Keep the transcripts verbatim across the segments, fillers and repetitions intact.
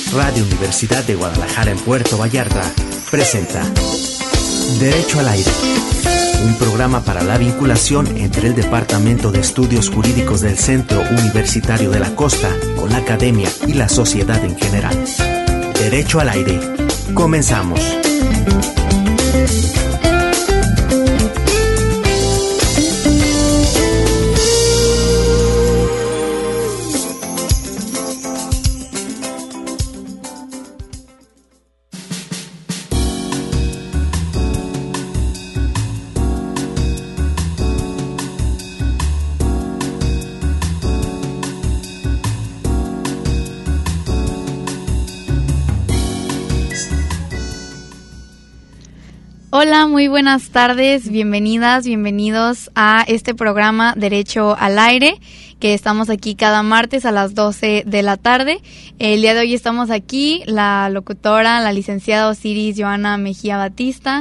Radio Universidad de Guadalajara en Puerto Vallarta presenta Derecho al Aire, un programa para la vinculación entre el Departamento de Estudios Jurídicos del Centro Universitario de la Costa con la academia y la sociedad en general. Derecho al Aire. Comenzamos. Hola, muy buenas tardes, bienvenidas, bienvenidos a este programa Derecho al Aire, que estamos aquí cada martes a las doce de la tarde. El día de hoy estamos aquí, la locutora, la licenciada Osiris Joana Mejía Batista.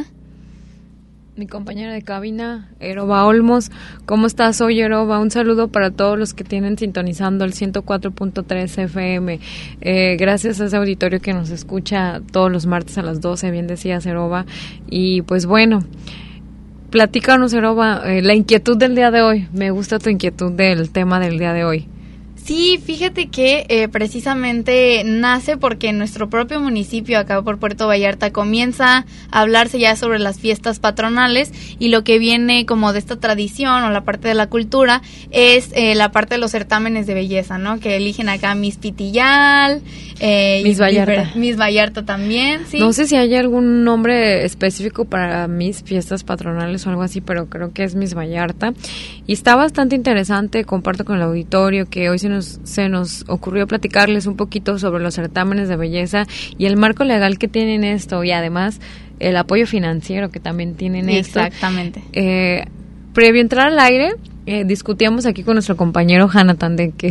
Mi compañera de cabina, Eroba Olmos. ¿Cómo estás hoy, Eroba? Un saludo para todos los que tienen sintonizando el ciento cuatro punto tres F M. Eh, gracias a ese auditorio que nos escucha todos los martes a las doce, bien decías, Eroba. Y pues bueno, platícanos, Eroba, eh, la inquietud del día de hoy. Me gusta tu inquietud del tema del día de hoy. Sí, fíjate que eh, precisamente nace porque en nuestro propio municipio, acá por Puerto Vallarta, comienza a hablarse ya sobre las fiestas patronales, y lo que viene como de esta tradición o la parte de la cultura es eh, la parte de los certámenes de belleza, ¿no? Que eligen acá Miss Pitillal, eh, Miss Vallarta. Miss Vallarta también, sí. No sé si hay algún nombre específico para mis fiestas patronales o algo así, pero creo que es Miss Vallarta. Y está bastante interesante, comparto con el auditorio que hoy se nos se nos ocurrió platicarles un poquito sobre los certámenes de belleza y el marco legal que tienen esto, y además el apoyo financiero que también tienen esto. Exactamente. Eh, previo a entrar al aire, eh, discutíamos aquí con nuestro compañero Jonathan de que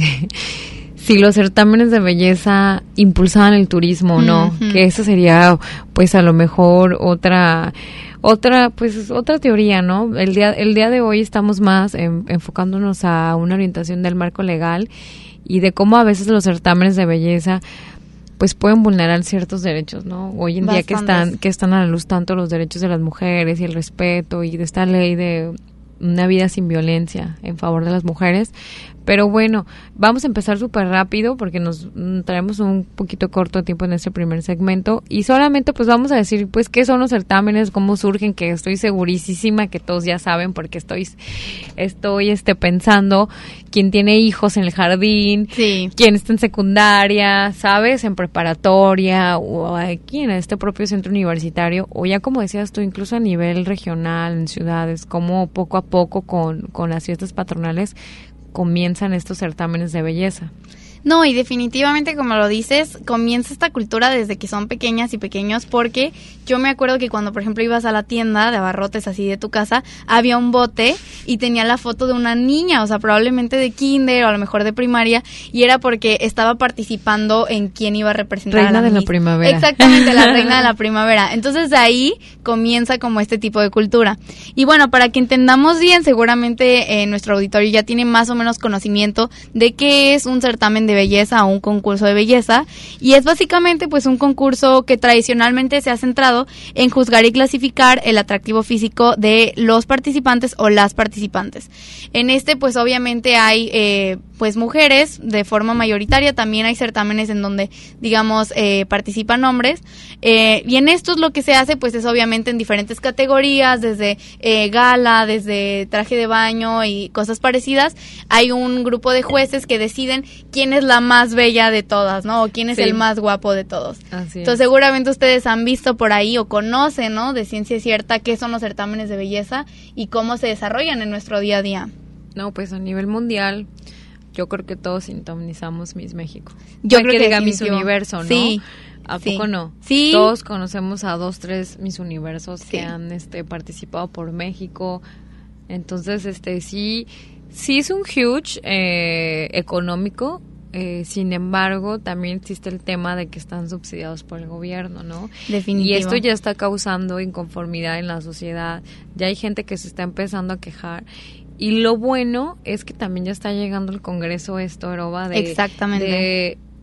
si los certámenes de belleza impulsaban el turismo o no, uh-huh. que eso sería pues a lo mejor otra otra pues otra teoría, ¿no? El día el día de hoy estamos más en, enfocándonos a una orientación del marco legal y de cómo a veces los certámenes de belleza pues pueden vulnerar ciertos derechos, ¿no? Hoy en Bastantes. día que están que están a la luz tanto los derechos de las mujeres y el respeto y de esta ley de una vida sin violencia en favor de las mujeres. Pero bueno, vamos a empezar súper rápido porque nos traemos un poquito corto de tiempo en este primer segmento y solamente pues vamos a decir pues qué son los certámenes, cómo surgen, que estoy segurísima que todos ya saben porque estoy estoy este pensando quién tiene hijos en el jardín, sí. quién está en secundaria, ¿sabes? En preparatoria o aquí en este propio centro universitario o ya como decías tú, incluso a nivel regional, en ciudades, como poco a poco con, con las fiestas patronales comienzan estos certámenes de belleza. No, y definitivamente, como lo dices, comienza esta cultura desde que son pequeñas y pequeños, porque yo me acuerdo que cuando, por ejemplo, ibas a la tienda de abarrotes así de tu casa, había un bote y tenía la foto de una niña, o sea, probablemente de kinder o a lo mejor de primaria, y era porque estaba participando en quién iba a representar reina a la de Miss. la primavera. Exactamente, la reina de la primavera. Entonces, de ahí comienza como este tipo de cultura. Y bueno, para que entendamos bien, seguramente eh, nuestro auditorio ya tiene más o menos conocimiento de qué es un certamen de belleza o un concurso de belleza, y es básicamente pues un concurso que tradicionalmente se ha centrado en juzgar y clasificar el atractivo físico de los participantes o las participantes. En este pues obviamente hay eh, pues mujeres de forma mayoritaria, también hay certámenes en donde digamos eh, participan hombres, eh, y en estos lo que se hace pues es obviamente en diferentes categorías, desde eh, gala, desde traje de baño y cosas parecidas. Hay un grupo de jueces que deciden quién es la más bella de todas, ¿no? O quién es sí. el más guapo de todos. Así Entonces, es. seguramente ustedes han visto por ahí o conocen, ¿no? De ciencia cierta qué son los certámenes de belleza y cómo se desarrollan en nuestro día a día. No, pues a nivel mundial, yo creo que todos sintonizamos Miss México. Yo Hay creo que que diga Miss definitivo. Universo, ¿no? Sí. ¿A sí. poco no? Sí. Todos conocemos a dos, tres Miss Universos sí. que han este, participado por México. Entonces, este sí, sí es un huge eh, económico. Eh, sin embargo, también existe el tema de que están subsidiados por el gobierno, ¿no? Definitivo. Y esto ya está causando inconformidad en la sociedad. Ya hay gente que se está empezando a quejar. Y lo bueno es que también ya está llegando al Congreso esto, Eroba, de, Exactamente. de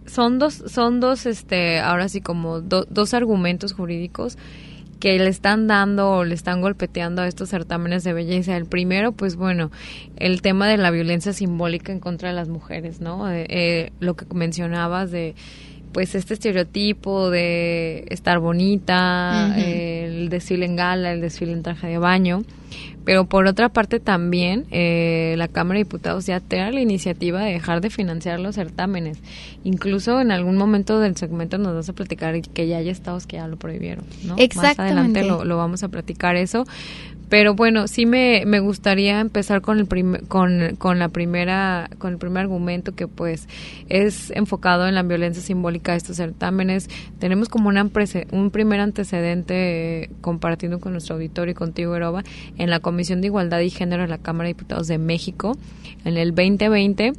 son dos, son dos, este, ahora sí como do, dos argumentos jurídicos que le están dando o le están golpeteando a estos certámenes de belleza. El primero, pues bueno, el tema de la violencia simbólica en contra de las mujeres, ¿no? Eh, eh, lo que mencionabas de, pues, este estereotipo de estar bonita, uh-huh. eh, el desfile en gala, el desfile en traje de baño. Pero por otra parte también eh, la Cámara de Diputados ya tiene la iniciativa de dejar de financiar los certámenes. Incluso en algún momento del segmento nos vas a platicar que ya hay estados que ya lo prohibieron, ¿no? Exactamente. Más adelante lo, lo vamos a platicar eso. Pero bueno, sí me, me gustaría empezar con el prim, con, con la primera con el primer argumento, que pues es enfocado en la violencia simbólica de estos certámenes. Tenemos como una, un primer antecedente, eh, compartiendo con nuestro auditorio y contigo, Eroba, en la Comisión de Igualdad y Género de la Cámara de Diputados de México en el veinte veinte.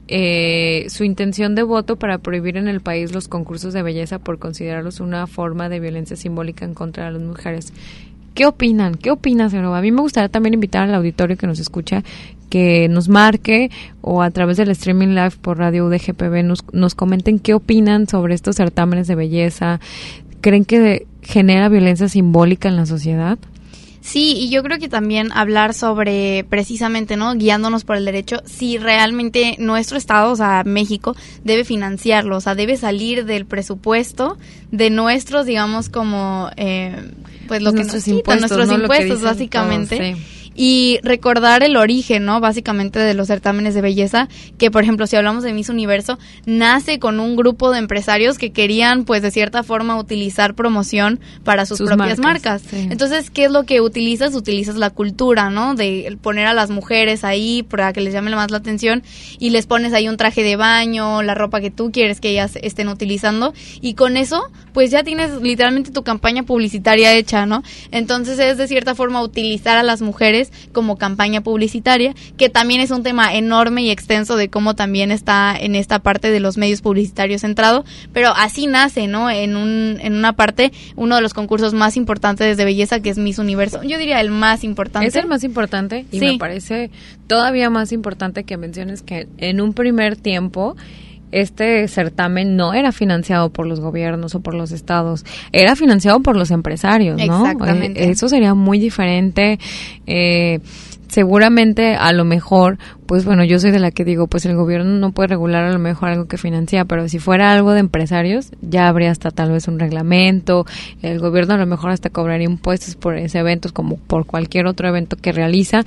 Eh, su intención de voto para prohibir en el país los concursos de belleza por considerarlos una forma de violencia simbólica en contra de las mujeres. ¿Qué opinan? ¿Qué opinas, Eroba? A mí me gustaría también invitar al auditorio que nos escucha que nos marque o a través del streaming live por Radio U D G P B nos, nos comenten qué opinan sobre estos certámenes de belleza. ¿Creen que genera violencia simbólica en la sociedad? Sí, y yo creo que también hablar sobre, precisamente, ¿no?, guiándonos por el derecho, si realmente nuestro estado, o sea, México, debe financiarlo, o sea, debe salir del presupuesto de nuestros, digamos, como, eh, pues lo que nuestros nos quitan, nuestros ¿no? impuestos, básicamente. Todos, sí. Y recordar el origen, ¿no?, básicamente de los certámenes de belleza, que por ejemplo, si hablamos de Miss Universo, nace con un grupo de empresarios que querían, pues de cierta forma, utilizar promoción para sus, sus propias marcas. marcas. Sí. Entonces, ¿qué es lo que utilizas? Utilizas la cultura, ¿no?, de poner a las mujeres ahí para que les llame más la atención, y les pones ahí un traje de baño, la ropa que tú quieres que ellas estén utilizando, y con eso, pues ya tienes literalmente tu campaña publicitaria hecha, ¿no? Entonces, es de cierta forma utilizar a las mujeres como campaña publicitaria, que también es un tema enorme y extenso de cómo también está en esta parte de los medios publicitarios centrado, pero así nace, ¿no?, en un en una parte, uno de los concursos más importantes de belleza, que es Miss Universo. Yo diría el más importante. Es el más importante, y sí, me parece todavía más importante que menciones que en un primer tiempo este certamen no era financiado por los gobiernos o por los estados, era financiado por los empresarios, ¿no? Exactamente. Eh, eso sería muy diferente. Eh, seguramente, a lo mejor, pues bueno, yo soy de la que digo, pues el gobierno no puede regular a lo mejor algo que financia, pero si fuera algo de empresarios, ya habría hasta tal vez un reglamento, el gobierno a lo mejor hasta cobraría impuestos por ese evento, como por cualquier otro evento que realiza.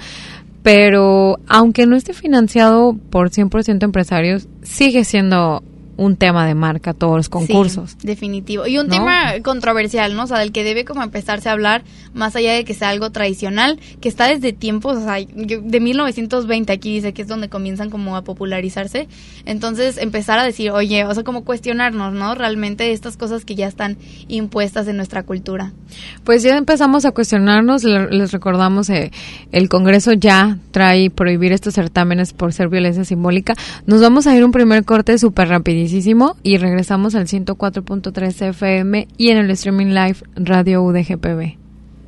Pero aunque no esté financiado por cien por ciento empresarios, sigue siendo un tema de marca todos los concursos. Sí, definitivo. Y un ¿no? tema controversial, ¿no? O sea, del que debe como empezarse a hablar, más allá de que sea algo tradicional, que está desde tiempos, o sea, yo, de mil novecientos veinte, aquí dice que es donde comienzan como a popularizarse. Entonces, empezar a decir, oye, o sea, como cuestionarnos, ¿no?, realmente estas cosas que ya están impuestas en nuestra cultura. Pues ya empezamos a cuestionarnos. Les recordamos, eh, el Congreso ya trae prohibir estos certámenes por ser violencia simbólica. Nos vamos a ir un primer corte súper rapidísimo y regresamos al ciento cuatro punto tres F M y en el streaming live Radio U D G P B.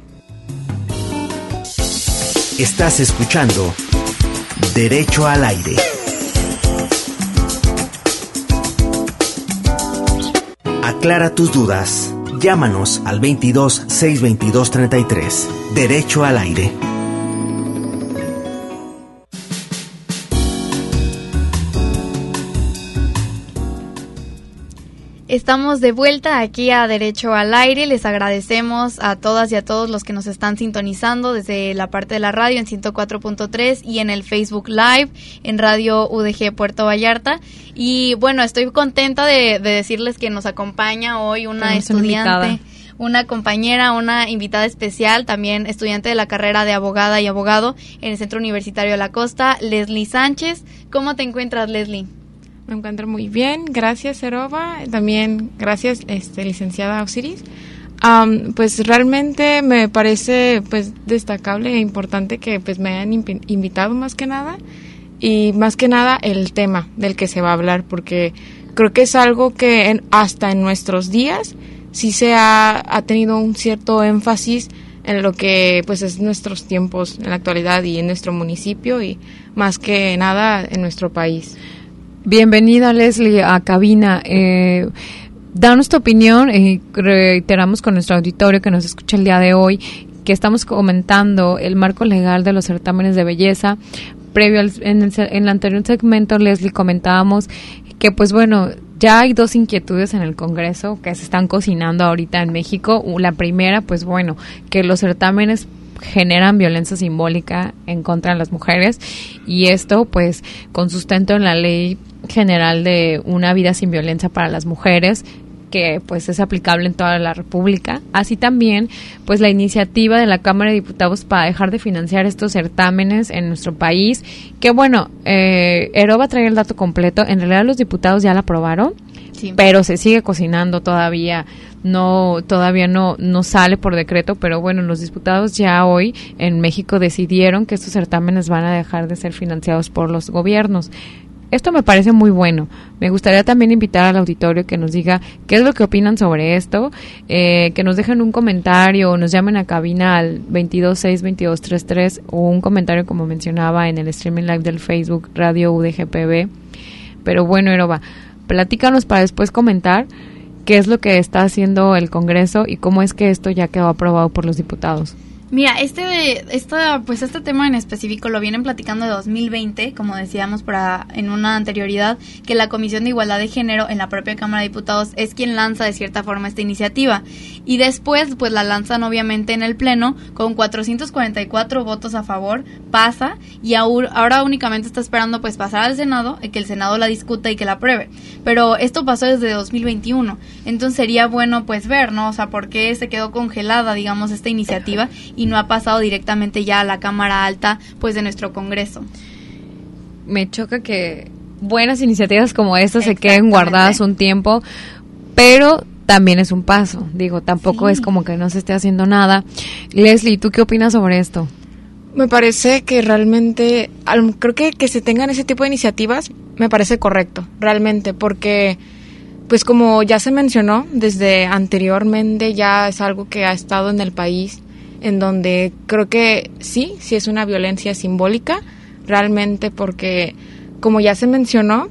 Estás escuchando Derecho al Aire. Aclara tus dudas. Llámanos al veintidós, seiscientos veintidós, treinta y tres. Derecho al Aire. Estamos de vuelta aquí a Derecho al Aire. Les agradecemos a todas y a todos los que nos están sintonizando desde la parte de la radio en ciento cuatro punto tres y en el Facebook Live en Radio U D G Puerto Vallarta. Y bueno, estoy contenta de, de decirles que nos acompaña hoy una Tenemos estudiante, una, una compañera, una invitada especial, también estudiante de la carrera de abogada y abogado en el Centro Universitario de la Costa, Leslie Sánchez. ¿Cómo te encuentras, Leslie? Me encuentro muy bien, gracias, Eroba. También gracias, este, licenciada Osiris. Um, pues realmente me parece pues destacable e importante que pues me hayan imp- invitado más que nada, y más que nada el tema del que se va a hablar, porque creo que es algo que en, hasta en nuestros días sí se ha, ha tenido un cierto énfasis en lo que pues es nuestros tiempos en la actualidad y en nuestro municipio, y más que nada en nuestro país. Bienvenida, Leslie, a cabina. Eh, danos tu opinión y reiteramos con nuestro auditorio que nos escucha el día de hoy que estamos comentando el marco legal de los certámenes de belleza. Previo al, en, el, en el anterior segmento, Leslie, comentábamos que, pues bueno, ya hay dos inquietudes en el Congreso que se están cocinando ahorita en México. La primera, pues bueno, que los certámenes generan violencia simbólica en contra de las mujeres, y esto pues con sustento en la Ley General de una vida sin violencia para las mujeres, que pues es aplicable en toda la República. Así también pues la iniciativa de la Cámara de Diputados para dejar de financiar estos certámenes en nuestro país, que bueno, eh, Eroba trae el dato completo. En realidad los diputados ya la aprobaron, sí, pero se sigue cocinando todavía, no todavía no no sale por decreto, pero bueno, los diputados ya hoy en México decidieron que estos certámenes van a dejar de ser financiados por los gobiernos. Esto me parece muy bueno. Me gustaría también invitar al auditorio que nos diga qué es lo que opinan sobre esto, eh, que nos dejen un comentario o nos llamen a cabina al veintidós seis veintidós treinta y tres o un comentario, como mencionaba, en el streaming live del Facebook Radio U D G P B. Pero bueno, Eroba, platícanos para después comentar qué es lo que está haciendo el Congreso y cómo es que esto ya quedó aprobado por los diputados. Mira, este, esta, pues este tema en específico lo vienen platicando de dos mil veinte, como decíamos para, en una anterioridad, que la Comisión de Igualdad de Género en la propia Cámara de Diputados es quien lanza de cierta forma esta iniciativa. Y después, pues la lanzan obviamente en el Pleno, con cuatrocientos cuarenta y cuatro votos a favor, pasa, y aún, ahora únicamente está esperando pues pasar al Senado, y que el Senado la discuta y que la apruebe. Pero esto pasó desde dos mil veintiuno, entonces sería bueno pues ver, ¿no? O sea, por qué se quedó congelada, digamos, esta iniciativa, y no ha pasado directamente ya a la Cámara Alta pues de nuestro Congreso. Me choca que buenas iniciativas como estas se queden guardadas un tiempo, pero también es un paso. Digo, tampoco sí. es como que no se esté haciendo nada. Leslie, ¿tú qué opinas sobre esto? Me parece que realmente, creo que que se tengan ese tipo de iniciativas me parece correcto, realmente, porque pues como ya se mencionó desde anteriormente, ya es algo que ha estado en el país, en donde creo que sí, sí es una violencia simbólica, realmente, porque como ya se mencionó,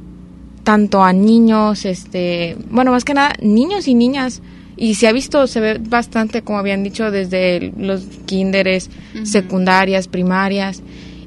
tanto a niños, este, bueno, más que nada, niños y niñas, y se ha visto, se ve bastante, como habían dicho, desde los kinderes, uh-huh. secundarias, primarias,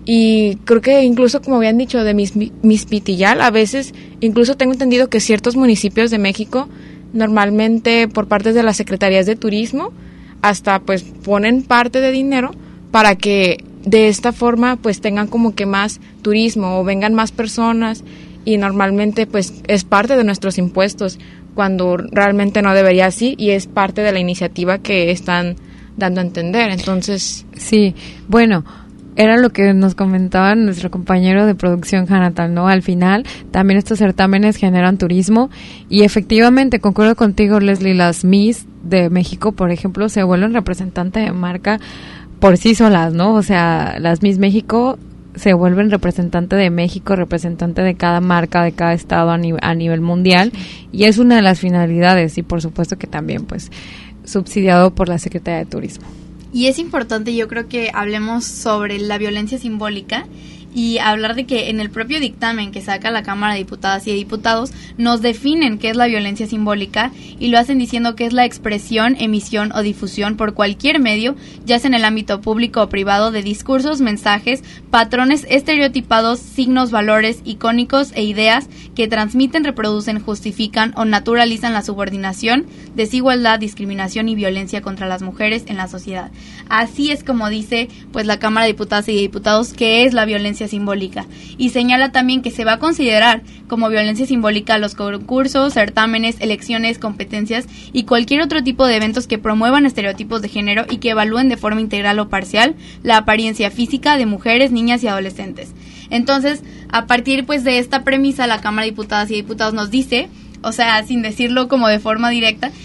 y creo que incluso, como habían dicho, de Mis, Mispitillal, a veces, incluso tengo entendido que ciertos municipios de México, normalmente por parte de las secretarías de turismo, hasta pues ponen parte de dinero para que de esta forma pues tengan como que más turismo o vengan más personas, y normalmente pues es parte de nuestros impuestos cuando realmente no debería así, y es parte de la iniciativa que están dando a entender. Entonces sí, bueno, era lo que nos comentaba nuestro compañero de producción, Jonathan, ¿no? Al final, también estos certámenes generan turismo, y efectivamente, concuerdo contigo, Leslie, las Miss de México, por ejemplo, se vuelven representante de marca por sí solas, ¿no? O sea, las Miss México se vuelven representante de México, representante de cada marca, de cada estado a, ni- a nivel mundial, y es una de las finalidades, y por supuesto que también, pues, subsidiado por la Secretaría de Turismo. Y es importante, yo creo, que hablemos sobre la violencia simbólica y hablar de que en el propio dictamen que saca la Cámara de Diputadas y de Diputados nos definen qué es la violencia simbólica, y lo hacen diciendo que es la expresión, emisión o difusión por cualquier medio, ya sea en el ámbito público o privado, de discursos, mensajes, patrones estereotipados, signos, valores, icónicos e ideas que transmiten, reproducen, justifican o naturalizan la subordinación, desigualdad, discriminación y violencia contra las mujeres en la sociedad. Así es como dice pues la Cámara de Diputadas y de Diputados que es la violencia simbólica, y señala también que se va a considerar como violencia simbólica los concursos, certámenes, elecciones, competencias y cualquier otro tipo de eventos que promuevan estereotipos de género y que evalúen de forma integral o parcial la apariencia física de mujeres, niñas y adolescentes. Entonces, a partir pues de esta premisa, la Cámara de Diputadas y Diputados nos dice, o sea, sin decirlo como de forma directa,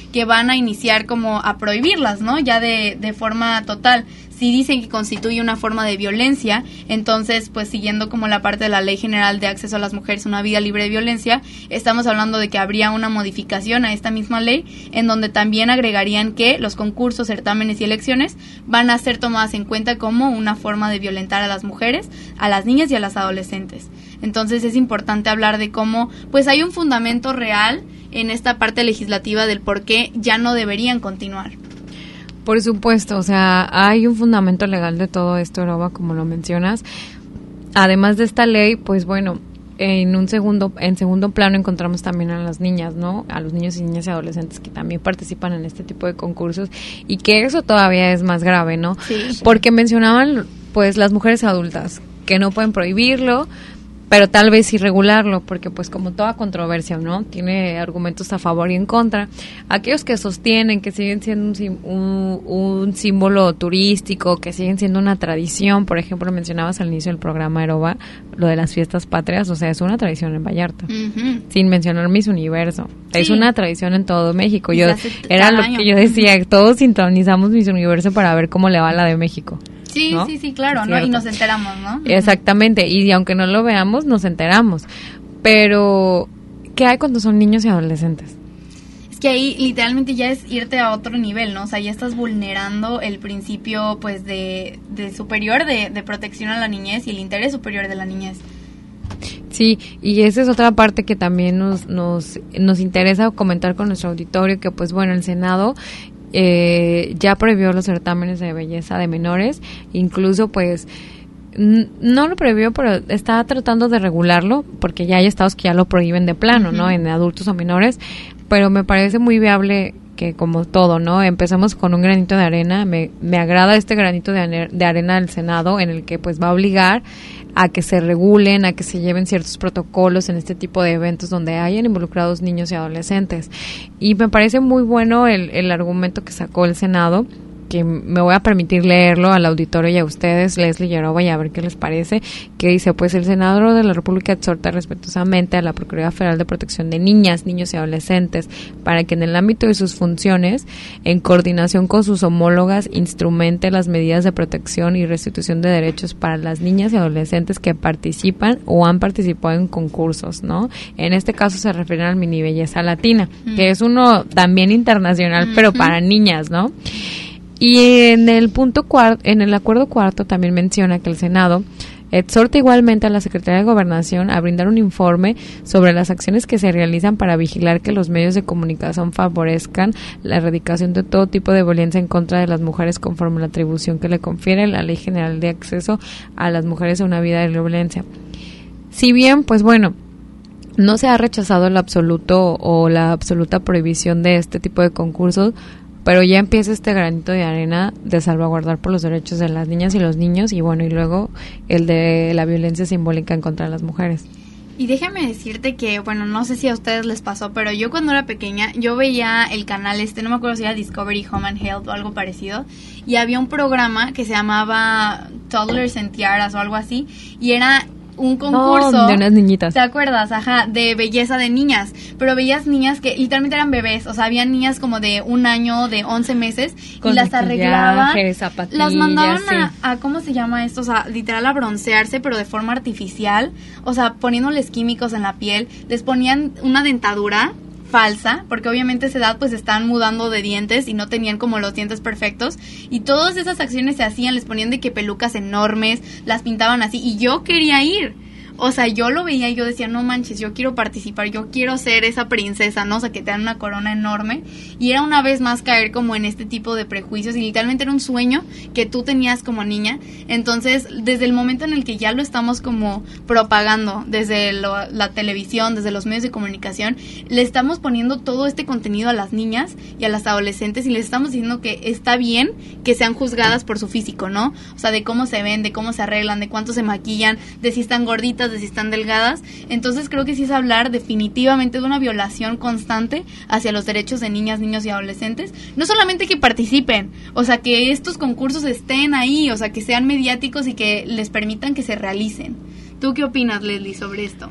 que van a iniciar como a prohibirlas, ¿no? Ya de, de forma total. Si dicen que constituye una forma de violencia, entonces, pues siguiendo como la parte de la Ley General de Acceso a las Mujeres a una Vida Libre de Violencia, estamos hablando de que habría una modificación a esta misma ley, en donde también agregarían que los concursos, certámenes y elecciones van a ser tomadas en cuenta como una forma de violentar a las mujeres, a las niñas y a las adolescentes. Entonces es importante hablar de cómo, pues hay un fundamento real en esta parte legislativa del por qué ya no deberían continuar. Por supuesto, o sea, hay un fundamento legal de todo esto, Eroba, como lo mencionas. Además de esta ley, pues bueno, en un segundo, en segundo plano encontramos también a las niñas, ¿no? A los niños y niñas y adolescentes que también participan en este tipo de concursos y que eso todavía es más grave, ¿no? Sí. Porque mencionaban, pues, las mujeres adultas que no pueden prohibirlo, pero tal vez sí regularlo, porque pues como toda controversia, ¿no? Tiene argumentos a favor y en contra. Aquellos que sostienen que siguen siendo un, un, un símbolo turístico, que siguen siendo una tradición, por ejemplo, mencionabas al inicio del programa, Eroba, lo de las fiestas patrias, o sea, es una tradición en Vallarta, uh-huh. sin mencionar Miss Universo. Sí. Es una tradición en todo México. Yo Era lo año. que yo decía, todos sintonizamos Miss Universo para ver cómo le va a la de México. Sí, ¿no? sí, sí, claro, ¿no? Y nos enteramos, ¿no? Exactamente, y aunque no lo veamos, nos enteramos. Pero, ¿qué hay cuando son niños y adolescentes? Es que ahí literalmente ya es irte a otro nivel, ¿no? O sea, ya estás vulnerando el principio, pues, de, de superior de, de protección a la niñez y el interés superior de la niñez. Sí, y esa es otra parte que también nos, nos, nos interesa comentar con nuestro auditorio, que pues bueno, el Senado Eh, ya prohibió los certámenes de belleza de menores, incluso pues n- no lo prohibió, pero está tratando de regularlo, porque ya hay estados que ya lo prohíben de plano, uh-huh. ¿no? En adultos o menores, pero me parece muy viable que, como todo, ¿no? Empezamos con un granito de arena. Me, me agrada este granito de, ane- de arena del Senado, en el que pues va a obligar a que se regulen, a que se lleven ciertos protocolos en este tipo de eventos donde hayan involucrados niños y adolescentes. Y me parece muy bueno el, el argumento que sacó el Senado, que me voy a permitir leerlo al auditorio y a ustedes, Leslie y Eroba, y a ver qué les parece, que dice, pues el senador de la República exhorta respetuosamente a la Procuraduría Federal de Protección de Niñas, Niños y Adolescentes para que en el ámbito de sus funciones, en coordinación con sus homólogas, instrumente las medidas de protección y restitución de derechos para las niñas y adolescentes que participan o han participado en concursos, ¿no? En este caso se refieren al Mini Belleza Latina, mm. que es uno también internacional, mm-hmm. pero para niñas, ¿no? Y en el punto cuarto, en el acuerdo cuarto también menciona que el Senado exhorta igualmente a la Secretaría de Gobernación a brindar un informe sobre las acciones que se realizan para vigilar que los medios de comunicación favorezcan la erradicación de todo tipo de violencia en contra de las mujeres conforme a la atribución que le confiere la Ley General de Acceso a las Mujeres a una Vida de Violencia. Si bien, pues bueno, no se ha rechazado el absoluto o la absoluta prohibición de este tipo de concursos, pero ya empieza este granito de arena de salvaguardar por los derechos de las niñas y los niños, y bueno, y luego el de la violencia simbólica en contra de las mujeres. Y déjame decirte que, bueno, no sé si a ustedes les pasó, pero yo cuando era pequeña, yo veía el canal este, no me acuerdo si era Discovery Home and Health o algo parecido, y había un programa que se llamaba Toddlers and Tiaras o algo así, y era un concurso no, de unas niñitas. ¿Te acuerdas? Ajá, de belleza de niñas, pero veías niñas que literalmente eran bebés, o sea, había niñas como de un año, de once meses, con y las arreglaban, las mandaban sí. a, a, ¿cómo se llama esto? O sea, literal a broncearse, pero de forma artificial, o sea, poniéndoles químicos en la piel, les ponían una dentadura falsa, porque obviamente a esa edad pues están mudando de dientes y no tenían como los dientes perfectos, y todas esas acciones se hacían, les ponían de que pelucas enormes, las pintaban así, y yo quería ir. O sea, yo lo veía y yo decía, no manches, yo quiero participar, yo quiero ser esa princesa, ¿no? O sea, que te dan una corona enorme. Y era una vez más caer como en este tipo de prejuicios. Y literalmente era un sueño que tú tenías como niña. Entonces, desde el momento en el que ya lo estamos como propagando, desde lo, la televisión, desde los medios de comunicación, le estamos poniendo todo este contenido a las niñas y a las adolescentes y les estamos diciendo que está bien que sean juzgadas por su físico, ¿no? O sea, de cómo se ven, de cómo se arreglan, de cuánto se maquillan, de si están gorditas, de si están delgadas. Entonces creo que sí es hablar definitivamente de una violación constante hacia los derechos de niñas, niños y adolescentes. No solamente que participen, o sea, que estos concursos estén ahí, o sea, que sean mediáticos y que les permitan que se realicen. ¿Tú qué opinas, Leslie, sobre esto?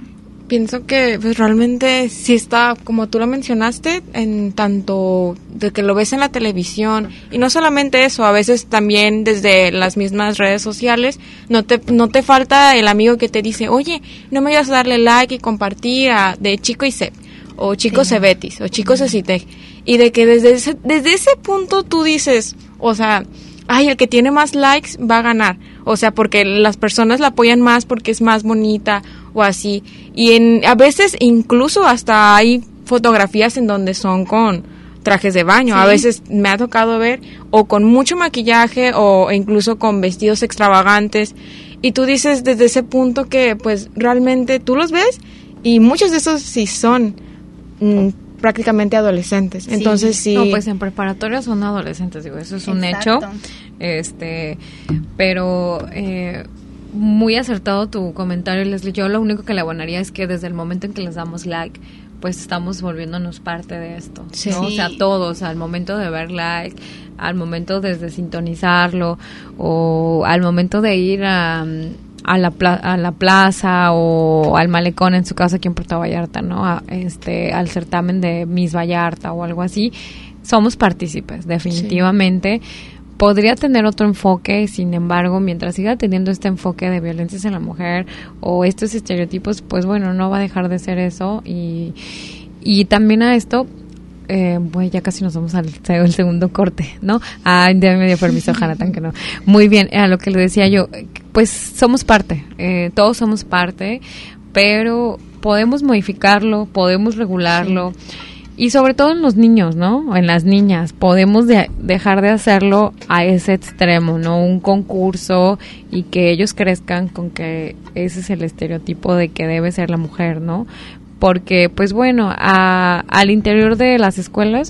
Pienso que pues realmente sí está, como tú lo mencionaste, en tanto de que lo ves en la televisión, y no solamente eso, a veces también desde las mismas redes sociales, no te no te falta el amigo que te dice, oye, no me ayudas a darle like y compartir a, de Chico y Cep, o Chico sí. Cebetis, o Chico Cecitec, y de que desde ese, desde ese punto tú dices, o sea, ay, el que tiene más likes va a ganar, o sea, porque las personas la apoyan más porque es más bonita, o así, y en a veces incluso hasta hay fotografías en donde son con trajes de baño, sí. A veces me ha tocado ver, o con mucho maquillaje, o incluso con vestidos extravagantes, y tú dices desde ese punto que pues realmente tú los ves, y muchos de esos sí son mm, prácticamente adolescentes, sí. Entonces sí. No, pues en preparatoria son adolescentes, digo, eso es un Exacto. hecho, este, pero eh, muy acertado tu comentario, Leslie. Yo lo único que le abonaría es que desde el momento en que les damos like, pues estamos volviéndonos parte de esto, sí. ¿no? O sea, todos, al momento de ver like, al momento desde sintonizarlo, o al momento de ir a, a, la, pla- a la plaza o al malecón, en su caso aquí en Puerto Vallarta, ¿no? A, este, al certamen de Miss Vallarta o algo así, somos partícipes, definitivamente. Sí. Podría tener otro enfoque, sin embargo, mientras siga teniendo este enfoque de violencias en la mujer o estos estereotipos, pues bueno, no va a dejar de ser eso. Y, y también a esto, eh, bueno, ya casi nos vamos al el segundo corte, ¿no? Ah, ya me dio permiso, Jonathan, que no. Muy bien, a lo que le decía yo, pues somos parte, eh, todos somos parte, pero podemos modificarlo, podemos regularlo. Sí. Y sobre todo en los niños, ¿no? En las niñas. Podemos de- dejar de hacerlo a ese extremo, ¿no? Un concurso y que ellos crezcan con que ese es el estereotipo de que debe ser la mujer, ¿no? Porque, pues bueno, a, al interior de las escuelas,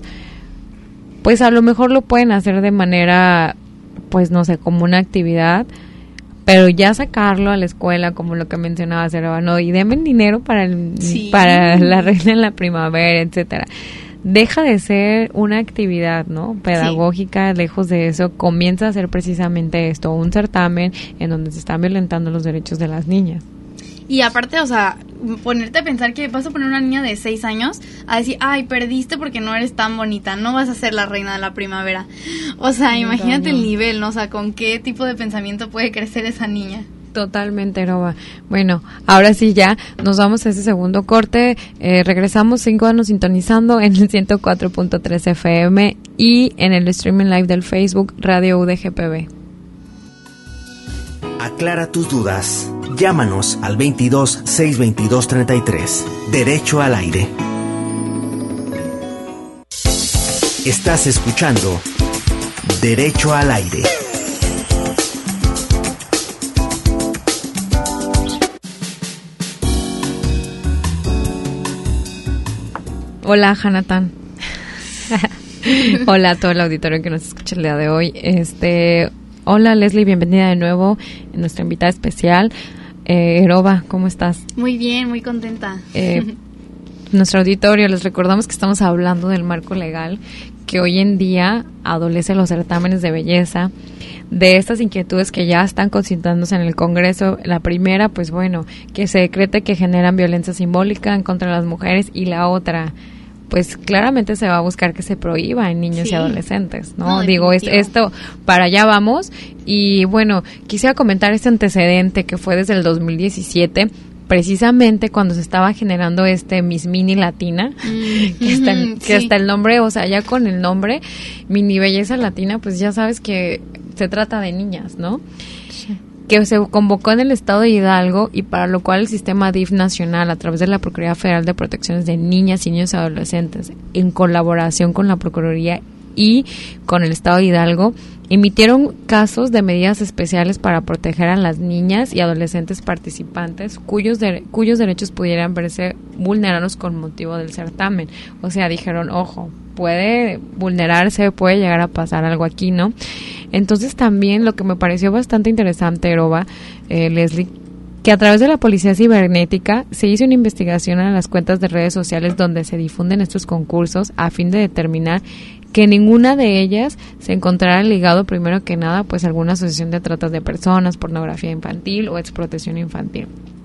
pues a lo mejor lo pueden hacer de manera, pues no sé, como una actividad, pero ya sacarlo a la escuela, como lo que mencionaba Cerova, no, y denme dinero para el, sí. para la reina en la primavera, etcétera. Deja de ser una actividad, ¿no? Pedagógica, sí. Lejos de eso, comienza a ser precisamente esto, un certamen en donde se están violentando los derechos de las niñas. Y aparte, o sea, ponerte a pensar que vas a poner una niña de seis años a decir, ay, perdiste porque no eres tan bonita, no vas a ser la reina de la primavera. O sea, no, imagínate no. el nivel, ¿no? O sea, con qué tipo de pensamiento puede crecer esa niña. Totalmente, Roba. Bueno, ahora sí ya nos vamos a ese segundo corte. Eh, regresamos, síganos sintonizando en el ciento cuatro punto tres F M y en el streaming live del Facebook Radio U D G P B. Aclara tus dudas. Llámanos al veintidós, seiscientos veintidós, treinta y tres. Derecho al aire. Estás escuchando Derecho al aire. Hola, Jonathan. Hola a todo el auditorio que nos escucha el día de hoy. Este, hola, Leslie, bienvenida de nuevo en nuestra invitada especial. Eh, Eroba, ¿cómo estás? Muy bien, muy contenta. Eh, nuestro auditorio, les recordamos que estamos hablando del marco legal que hoy en día adolece los certámenes de belleza, de estas inquietudes que ya están concitándose en el Congreso. La primera, pues bueno, que se decrete que generan violencia simbólica en contra de las mujeres, y la otra, pues claramente se va a buscar que se prohíba en niños sí. y adolescentes, ¿no? no Digo, es, esto, para allá vamos. Y bueno, quisiera comentar este antecedente que fue desde el dos mil diecisiete, precisamente cuando se estaba generando este Miss Mini Latina, mm, que, hasta el, que sí. hasta el nombre, o sea, ya con el nombre Mini Belleza Latina, pues ya sabes que se trata de niñas, ¿no? Sí. Que se convocó en el estado de Hidalgo, y para lo cual el sistema D I F nacional, a través de la Procuraduría Federal de Protecciones de Niñas y Niños y Adolescentes, en colaboración con la Procuraduría y con el estado de Hidalgo, emitieron casos de medidas especiales para proteger a las niñas y adolescentes participantes cuyos de, cuyos derechos pudieran verse vulnerados con motivo del certamen. O sea, dijeron, ojo, puede vulnerarse, puede llegar a pasar algo aquí, ¿no? Entonces también lo que me pareció bastante interesante, Eroba, eh, Leslie, que a través de la Policía Cibernética se hizo una investigación a las cuentas de redes sociales donde se difunden estos concursos, a fin de determinar que ninguna de ellas se encontrara ligado, primero que nada, pues a alguna asociación de trata de personas, pornografía infantil o explotación infantil.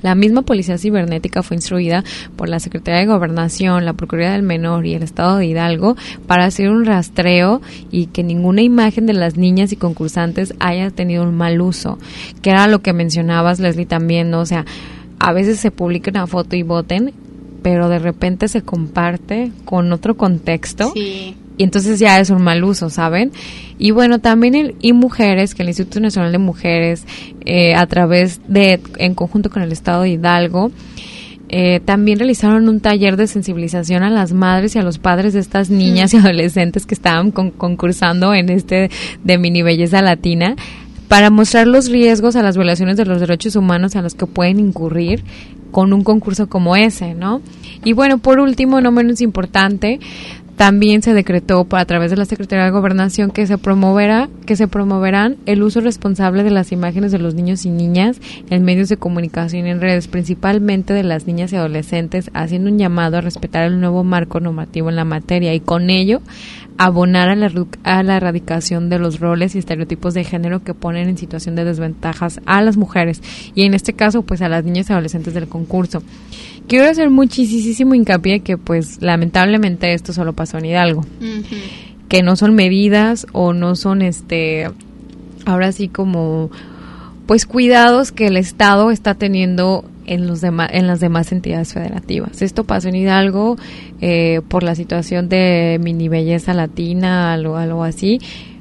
La misma Policía Cibernética fue instruida por la Secretaría de Gobernación, la Procuraduría del Menor y el Estado de Hidalgo para hacer un rastreo y que ninguna imagen de las niñas y concursantes haya tenido un mal uso, que era lo que mencionabas, Leslie, también, ¿no? O sea, a veces se publica una foto y voten, pero de repente se comparte con otro contexto. Sí. Y entonces ya es un mal uso, ¿saben? Y bueno, también el y Mujeres, que el Instituto Nacional de Mujeres, eh, a través de, en conjunto con el Estado de Hidalgo, eh, también realizaron un taller de sensibilización a las madres y a los padres de estas niñas y adolescentes que estaban con, concursando en este de Mini Belleza Latina, para mostrar los riesgos a las violaciones de los derechos humanos a los que pueden incurrir con un concurso como ese, ¿no? Y bueno, por último, no menos importante, también se decretó a través de la Secretaría de Gobernación que se promoverá, que se promoverán el uso responsable de las imágenes de los niños y niñas en medios de comunicación y en redes, principalmente de las niñas y adolescentes, haciendo un llamado a respetar el nuevo marco normativo en la materia y con ello abonar a la, a la erradicación de los roles y estereotipos de género que ponen en situación de desventajas a las mujeres y en este caso pues a las niñas y adolescentes del concurso. Quiero hacer muchísimo hincapié que pues lamentablemente esto solo pasó en Hidalgo, uh-huh. que no son medidas o no son este ahora sí como pues cuidados que el Estado está teniendo en los demás en las demás entidades federativas. Esto pasó en Hidalgo eh, por la situación de Mini Belleza Latina, algo, algo así,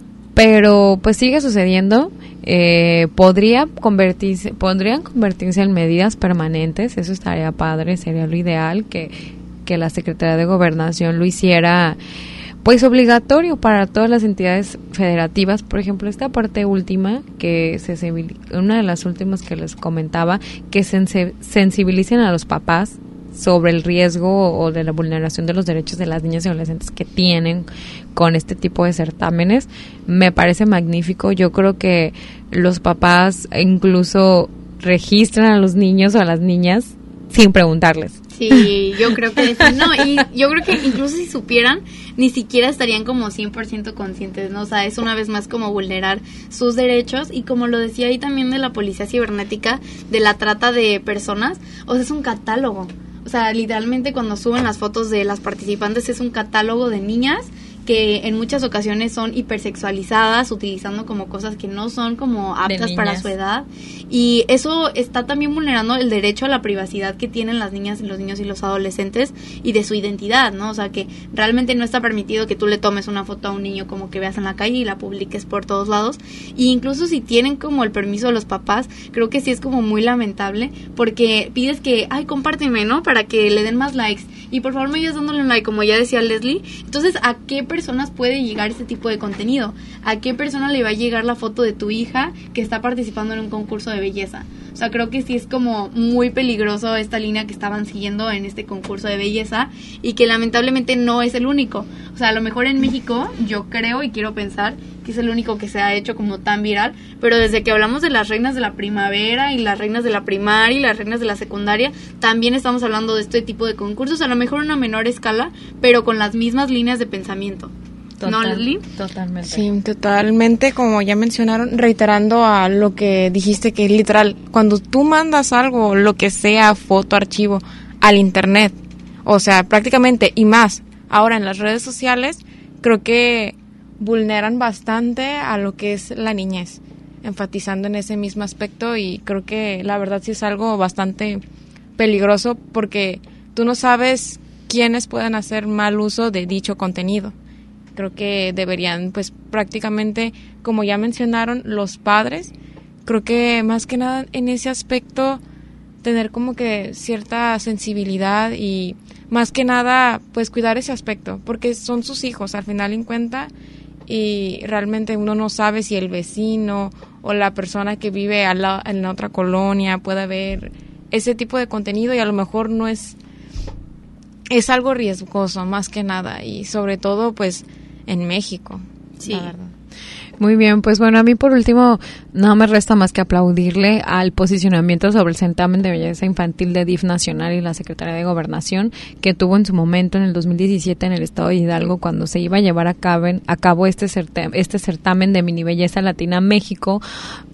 pero pues sigue sucediendo. Eh, podría convertirse, podrían convertirse en medidas permanentes. Eso estaría padre, sería lo ideal que, que la Secretaría de Gobernación lo hiciera pues obligatorio para todas las entidades federativas. Por ejemplo, esta parte última, que se una de las últimas que les comentaba, que se sensibilicen a los papás sobre el riesgo o de la vulneración de los derechos de las niñas y adolescentes que tienen con este tipo de certámenes, me parece magnífico. Yo creo que los papás incluso registran a los niños o a las niñas sin preguntarles. Sí, yo creo que sí, no, y yo creo que incluso si supieran, ni siquiera estarían como cien por ciento conscientes, ¿no? O sea, es una vez más como vulnerar sus derechos y como lo decía ahí también de la Policía Cibernética, de la trata de personas, o sea, es un catálogo. O sea, literalmente cuando suben las fotos de las participantes es un catálogo de niñas que en muchas ocasiones son hipersexualizadas, utilizando como cosas que no son como aptas para su edad. Y eso está también vulnerando el derecho a la privacidad que tienen las niñas, los niños y los adolescentes y de su identidad, ¿no? O sea, que realmente no está permitido que tú le tomes una foto a un niño como que veas en la calle y la publiques por todos lados. Y incluso si tienen como el permiso de los papás, creo que sí es como muy lamentable porque pides que, ay, compárteme, ¿no? Para que le den más likes. Y por favor me ayudas dándole un like, como ya decía Leslie. Entonces, ¿a qué personas puede llegar este tipo de contenido? ¿A qué persona le va a llegar la foto de tu hija que está participando en un concurso de belleza? O sea, creo que sí es como muy peligroso esta línea que estaban siguiendo en este concurso de belleza y que lamentablemente no es el único. O sea, a lo mejor en México yo creo y quiero pensar que es el único que se ha hecho como tan viral, pero desde que hablamos de las reinas de la primavera y las reinas de la primaria y las reinas de la secundaria, también estamos hablando de este tipo de concursos, a lo mejor en una menor escala, pero con las mismas líneas de pensamiento. Total, ¿No, Leslie? Totalmente. Sí, totalmente, como ya mencionaron, reiterando a lo que dijiste, que es literal, cuando tú mandas algo, lo que sea, foto, archivo, al internet, o sea, prácticamente, y más, ahora en las redes sociales, creo que vulneran bastante a lo que es la niñez, enfatizando en ese mismo aspecto, y creo que la verdad sí es algo bastante peligroso porque tú no sabes quiénes pueden hacer mal uso de dicho contenido. Creo que deberían, pues prácticamente, como ya mencionaron, los padres, creo que más que nada en ese aspecto tener como que cierta sensibilidad y más que nada pues cuidar ese aspecto, porque son sus hijos al final en cuenta y realmente uno no sabe si el vecino o la persona que vive a la, en la otra colonia puede ver ese tipo de contenido y a lo mejor no es, es algo riesgoso más que nada y sobre todo pues en México, sí. La verdad. Muy bien, pues bueno, a mí por último no me resta más que aplaudirle al posicionamiento sobre el certamen de belleza infantil de D I F Nacional y la Secretaría de Gobernación que tuvo en su momento en el dos mil diecisiete en el estado de Hidalgo cuando se iba a llevar a cabo, a cabo este, certem, este certamen de Mini Belleza Latina México,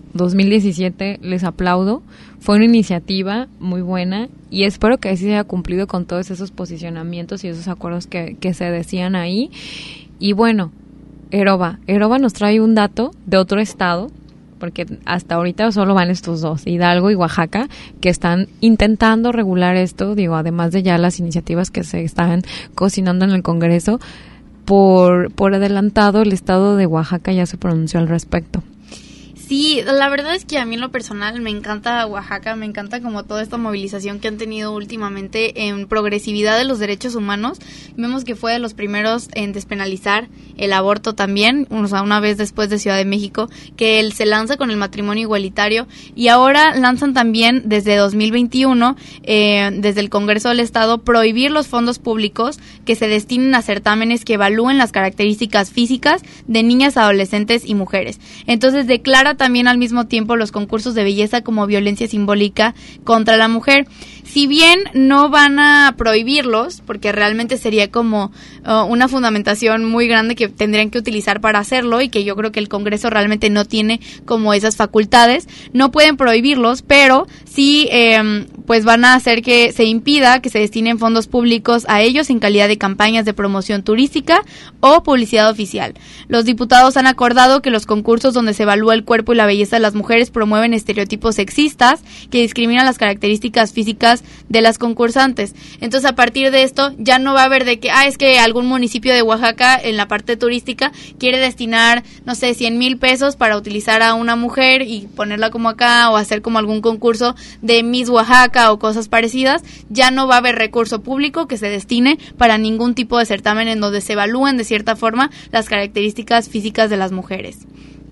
dos mil diecisiete, les aplaudo. Fue una iniciativa muy buena y espero que así se haya cumplido con todos esos posicionamientos y esos acuerdos que, que se decían ahí. Y bueno, Eroba, Eroba nos trae un dato de otro estado, porque hasta ahorita solo van estos dos, Hidalgo y Oaxaca, que están intentando regular esto, digo, además de ya las iniciativas que se están cocinando en el Congreso. Por, por adelantado, el estado de Oaxaca ya se pronunció al respecto. Sí, la verdad es que a mí en lo personal me encanta Oaxaca, me encanta como toda esta movilización que han tenido últimamente en progresividad de los derechos humanos. Vemos que fue de los primeros en despenalizar el aborto también, o sea, una vez después de Ciudad de México, que él se lanza con el matrimonio igualitario y ahora lanzan también desde dos mil veintiuno, eh, desde el Congreso del Estado, prohibir los fondos públicos que se destinen a certámenes que evalúen las características físicas de niñas, adolescentes y mujeres. Entonces declara también al mismo tiempo los concursos de belleza como violencia simbólica contra la mujer. Si bien no van a prohibirlos, porque realmente sería como uh, una fundamentación muy grande que tendrían que utilizar para hacerlo y que yo creo que el Congreso realmente no tiene como esas facultades, no pueden prohibirlos, pero sí eh, pues van a hacer que se impida que se destinen fondos públicos a ellos en calidad de campañas de promoción turística o publicidad oficial. Los diputados han acordado que los concursos donde se evalúa el cuerpo y la belleza de las mujeres promueven estereotipos sexistas que discriminan las características físicas de las concursantes. Entonces, a partir de esto, ya no va a haber de que, ah, es que algún municipio de Oaxaca en la parte turística quiere destinar, no sé, cien mil pesos para utilizar a una mujer y ponerla como acá o hacer como algún concurso de Miss Oaxaca o cosas parecidas. Ya no va a haber recurso público que se destine para ningún tipo de certamen en donde se evalúen de cierta forma las características físicas de las mujeres.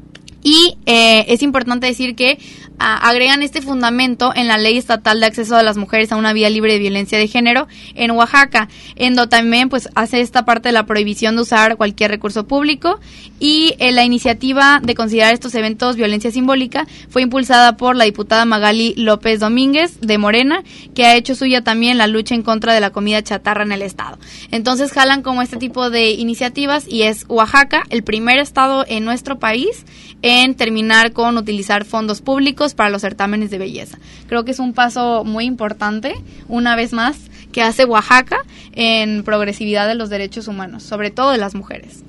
Y eh, es importante decir que a, agregan este fundamento en la Ley Estatal de Acceso de las Mujeres a una Vida Libre de Violencia de Género en Oaxaca, en donde también pues hace esta parte de la prohibición de usar cualquier recurso público. Y eh, la iniciativa de considerar estos eventos violencia simbólica fue impulsada por la diputada Magali López Domínguez de Morena, que ha hecho suya también la lucha en contra de la comida chatarra en el estado. Entonces jalan como este tipo de iniciativas y es Oaxaca el primer estado en nuestro país en terminar con utilizar fondos públicos para los certámenes de belleza. Creo que es un paso muy importante, una vez más, que hace Oaxaca en progresividad de los derechos humanos, sobre todo de las mujeres.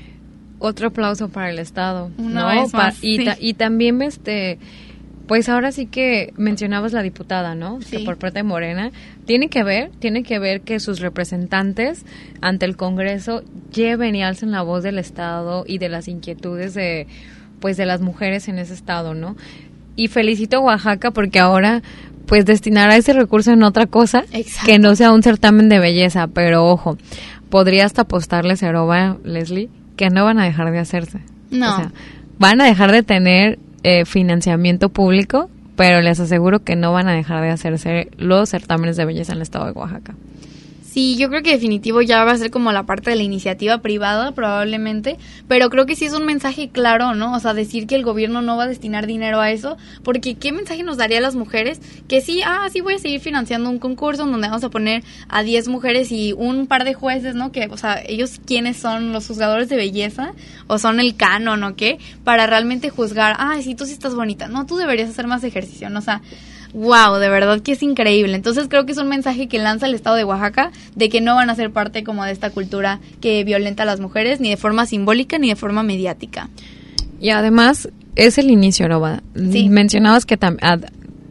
Otro aplauso para el Estado. Una ¿no? vez más, y, sí. ta- y también, este, pues ahora sí que mencionabas la diputada, ¿no? Sí. Que por parte de Morena. Tiene que ver, tiene que ver que sus representantes ante el Congreso lleven y alcen la voz del Estado y de las inquietudes de pues de las mujeres en ese estado, ¿no? Y felicito a Oaxaca porque ahora pues destinará ese recurso en otra cosa. Exacto. Que no sea un certamen de belleza, pero ojo, podría hasta apostarles a Eroba, Leslie, que no van a dejar de hacerse. No. O sea, van a dejar de tener eh, financiamiento público, pero les aseguro que no van a dejar de hacerse los certámenes de belleza en el estado de Oaxaca. Sí, yo creo que definitivo ya va a ser como la parte de la iniciativa privada probablemente, pero creo que sí es un mensaje claro, ¿no? O sea, decir que el gobierno no va a destinar dinero a eso, porque ¿qué mensaje nos daría a las mujeres? Que sí, ah, sí voy a seguir financiando un concurso en donde vamos a poner a diez mujeres y un par de jueces, ¿no? Que, o sea, ellos quiénes son los juzgadores de belleza o son el canon o qué, para realmente juzgar, ah, sí, tú sí estás bonita, no, tú deberías hacer más ejercicio, ¿no? O sea, wow, de verdad que es increíble. Entonces creo que es un mensaje que lanza el estado de Oaxaca de que no van a ser parte como de esta cultura que violenta a las mujeres ni de forma simbólica ni de forma mediática. Y además es el inicio, Eroba. Sí. Mencionabas que tam- ad-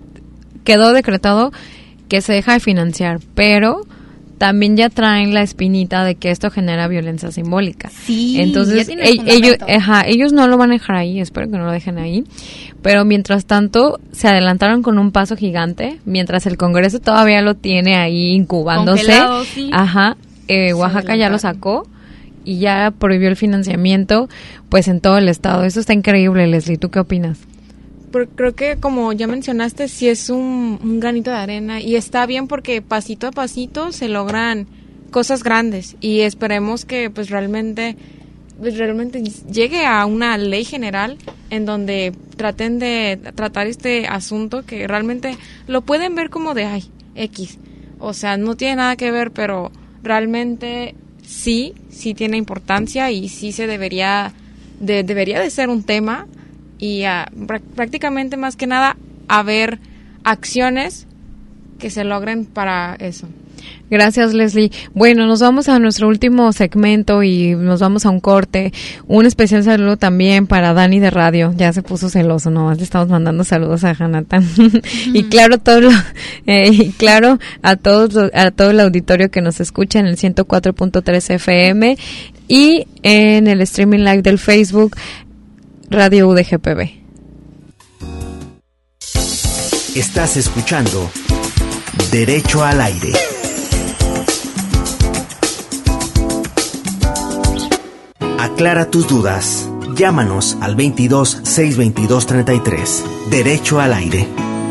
quedó decretado que se deja de financiar, pero también ya traen la espinita de que esto genera violencia simbólica. Sí, entonces ya tiene el e- ellos, fundamento. ajá, ellos no lo van a dejar ahí, espero que no lo dejen ahí, pero mientras tanto se adelantaron con un paso gigante, mientras el Congreso todavía lo tiene ahí incubándose. Congelado, sí. Ajá, eh, Oaxaca ya lo sacó y ya prohibió el financiamiento pues en todo el estado. Eso está increíble, Leslie, ¿tú qué opinas? Pero creo que, como ya mencionaste, sí es un, un granito de arena y está bien porque pasito a pasito se logran cosas grandes y esperemos que pues realmente pues, realmente llegue a una ley general en donde traten de tratar este asunto que realmente lo pueden ver como de ay, X, o sea, no tiene nada que ver, pero realmente sí, sí tiene importancia y sí se debería de, debería de ser un tema. y a, prácticamente más que nada a ver acciones que se logren para eso. Gracias, Leslie. Bueno, nos vamos a nuestro último segmento y nos vamos a un corte. Un especial saludo también para Dani de Radio. Ya se puso celoso, ¿no? Le estamos mandando saludos a Jonathan. Uh-huh. Y claro, todo lo, eh, y claro, a todos, a todo el auditorio que nos escucha en el ciento cuatro punto tres F M y en el streaming live del Facebook Radio U D G P B. Estás escuchando Derecho al Aire. Aclara tus dudas. Llámanos al veintidós, seiscientos veintidós, treinta y tres. Derecho al Aire.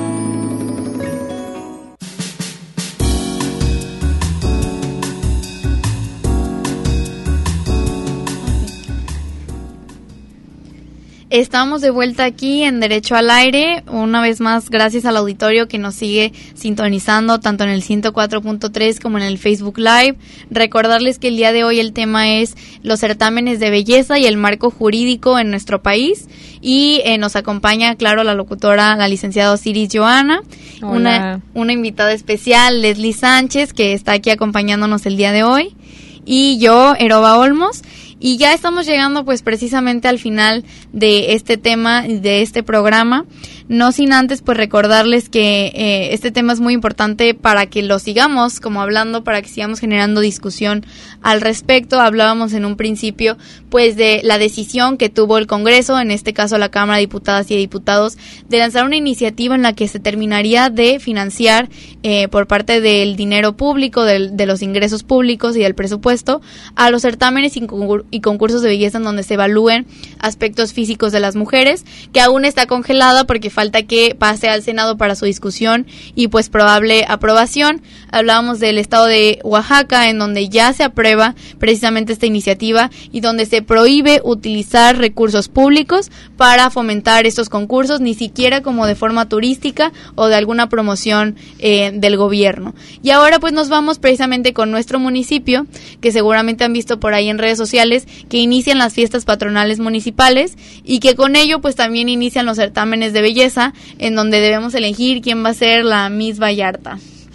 Estamos de vuelta aquí en Derecho al Aire, una vez más gracias al auditorio que nos sigue sintonizando tanto en el ciento cuatro punto tres como en el Facebook Live. Recordarles que el día de hoy el tema es los certámenes de belleza y el marco jurídico en nuestro país y eh, nos acompaña, claro, la locutora, la licenciada Osiris Joana, una, una invitada especial, Leslie Sánchez, que está aquí acompañándonos el día de hoy, y yo, Eroba Olmos. Y ya estamos llegando pues precisamente al final de este tema, de este programa, no sin antes pues recordarles que eh, este tema es muy importante para que lo sigamos como hablando, para que sigamos generando discusión al respecto. Hablábamos en un principio pues de la decisión que tuvo el Congreso, en este caso la Cámara de Diputadas y de Diputados, de lanzar una iniciativa en la que se terminaría de financiar eh, por parte del dinero público, del, de los ingresos públicos y del presupuesto, a los certámenes y y concursos de belleza en donde se evalúen aspectos físicos de las mujeres, que aún está congelada porque falta que pase al Senado para su discusión y pues probable aprobación. Hablábamos del estado de Oaxaca, en donde ya se aprueba precisamente esta iniciativa y donde se prohíbe utilizar recursos públicos para fomentar estos concursos, ni siquiera como de forma turística o de alguna promoción eh, del gobierno. Y ahora pues nos vamos precisamente con nuestro municipio, que seguramente han visto por ahí en redes sociales, que inician las fiestas patronales municipales y que con ello pues también inician los certámenes de belleza, en donde debemos elegir quién va a ser la Miss Vallarta.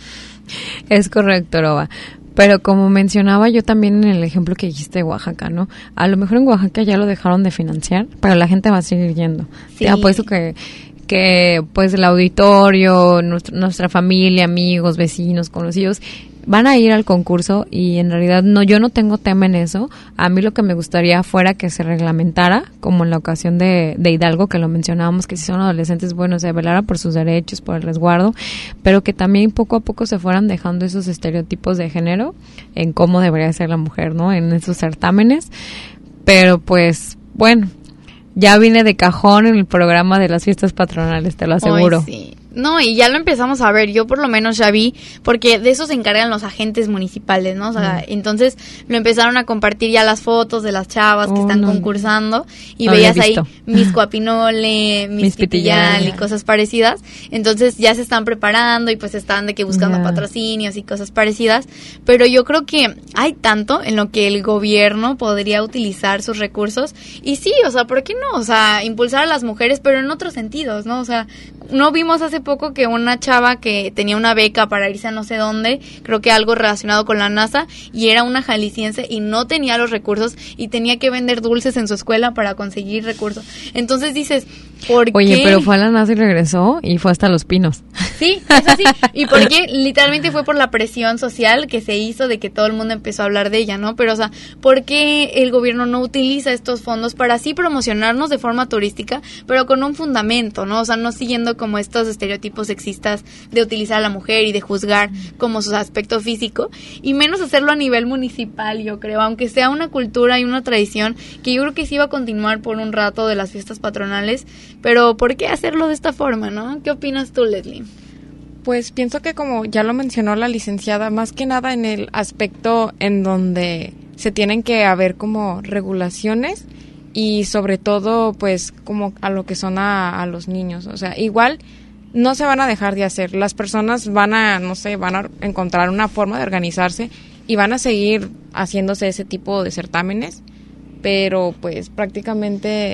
Es correcto, Roba. Pero como mencionaba yo también en el ejemplo que dijiste de Oaxaca, ¿no? A lo mejor en Oaxaca ya lo dejaron de financiar, pero la gente va a seguir yendo. Sí. Te apuesto que que pues el auditorio, nuestra, nuestra familia, amigos, vecinos, conocidos van a ir al concurso y en realidad no, yo no tengo tema en eso. A mí lo que me gustaría fuera que se reglamentara, como en la ocasión de, de Hidalgo, que lo mencionábamos, que si son adolescentes, bueno, se velara por sus derechos, por el resguardo, pero que también poco a poco se fueran dejando esos estereotipos de género en cómo debería ser la mujer, ¿no? En esos certámenes. Pero pues, bueno, ya vine de cajón en el programa de las fiestas patronales, te lo aseguro. Ay, sí. No, y ya lo empezamos a ver, yo por lo menos ya vi, porque de eso se encargan los agentes municipales, ¿no? O sea, mm. entonces lo empezaron a compartir ya las fotos de las chavas oh, que están no. concursando y no veías ahí Miss Coapinole, Miss, Miss Pitillal y cosas parecidas. Entonces ya se están preparando y pues están de que buscando yeah. patrocinios y cosas parecidas, pero yo creo que hay tanto en lo que el gobierno podría utilizar sus recursos y sí, o sea, ¿por qué no? O sea, impulsar a las mujeres, pero en otros sentidos, ¿no? O sea, no vimos hace poco que una chava que tenía una beca para irse a no sé dónde, creo que algo relacionado con la NASA, y era una jalisciense y no tenía los recursos y tenía que vender dulces en su escuela para conseguir recursos. Entonces dices, ¿por qué? Oye, pero fue a la NASA y regresó y fue hasta Los Pinos. Sí, eso sí. ¿Y por qué? Literalmente fue por la presión social que se hizo de que todo el mundo empezó a hablar de ella, ¿no? Pero, o sea, ¿por qué el gobierno no utiliza estos fondos para así promocionarnos de forma turística, pero con un fundamento, ¿no? O sea, no siguiendo como estos estereotipos sexistas de utilizar a la mujer y de juzgar como su aspecto físico, y menos hacerlo a nivel municipal, yo creo, aunque sea una cultura y una tradición que yo creo que sí va a continuar por un rato de las fiestas patronales, pero ¿por qué hacerlo de esta forma, no? ¿Qué opinas tú, Leslie? Pues pienso que, como ya lo mencionó la licenciada, más que nada en el aspecto en donde se tienen que haber como regulaciones y sobre todo pues como a lo que son a, a los niños, o sea, igual no se van a dejar de hacer, las personas van a, no sé, van a encontrar una forma de organizarse y van a seguir haciéndose ese tipo de certámenes, pero pues prácticamente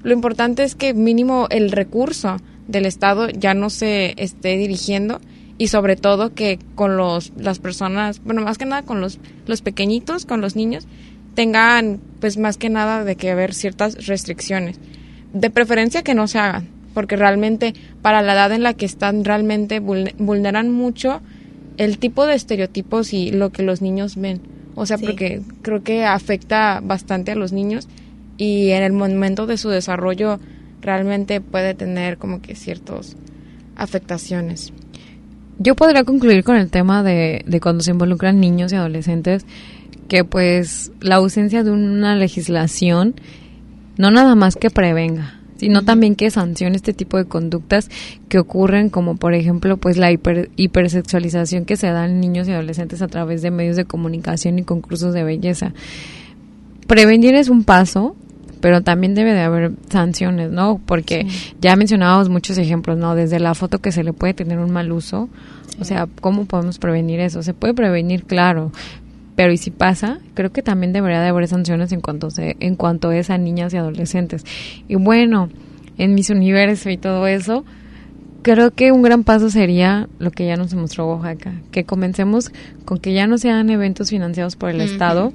lo importante es que mínimo el recurso del Estado ya no se esté dirigiendo, y sobre todo que con los las personas, bueno, más que nada con los los pequeñitos, con los niños, tengan pues más que nada de que haber ciertas restricciones, de preferencia que no se hagan, porque realmente para la edad en la que están realmente vulneran mucho el tipo de estereotipos y lo que los niños ven, o sea, sí. Porque creo que afecta bastante a los niños, y en el momento de su desarrollo realmente puede tener como que ciertas afectaciones. Yo podría concluir con el tema de, de cuando se involucran niños y adolescentes, que pues la ausencia de una legislación no nada más que prevenga, sino uh-huh. también que sancione este tipo de conductas que ocurren, como por ejemplo pues la hiper, hipersexualización que se da en niños y adolescentes a través de medios de comunicación y concursos de belleza. Prevenir es un paso, pero también debe de haber sanciones, ¿no? Porque sí. ya mencionábamos muchos ejemplos, ¿no? Desde la foto que se le puede tener un mal uso, sí. o sea, ¿cómo podemos prevenir eso? Se puede prevenir, claro, pero ¿y si pasa? Creo que también debería de haber sanciones en cuanto se, en cuanto es a niñas y adolescentes. Y bueno, en Miss Universo y todo eso, creo que un gran paso sería lo que ya nos mostró Oaxaca, que comencemos con que ya no sean eventos financiados por el uh-huh. Estado.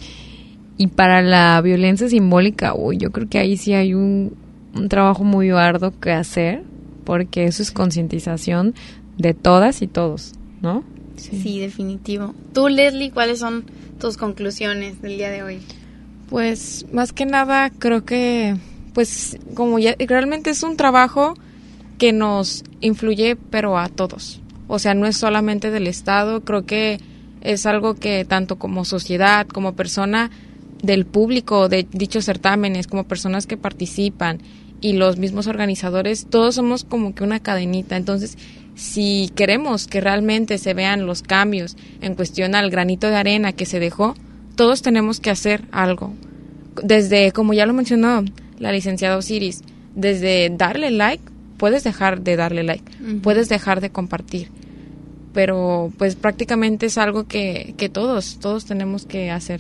Y para la violencia simbólica, uy, yo creo que ahí sí hay un, un trabajo muy arduo que hacer, porque eso es concientización de todas y todos, ¿no? Sí. sí, definitivo. Tú, Leslie, ¿cuáles son tus conclusiones del día de hoy? Pues, más que nada, creo que, pues, como ya realmente es un trabajo que nos influye, pero a todos. O sea, no es solamente del Estado, creo que es algo que tanto como sociedad, como persona del público de dichos certámenes, como personas que participan y los mismos organizadores, todos somos como que una cadenita. Entonces, si queremos que realmente se vean los cambios en cuestión al granito de arena que se dejó, todos tenemos que hacer algo. Desde, como ya lo mencionó la licenciada Osiris, desde darle like, puedes dejar de darle like, uh-huh. puedes dejar de compartir, pero pues prácticamente es algo que, que todos, todos tenemos que hacer.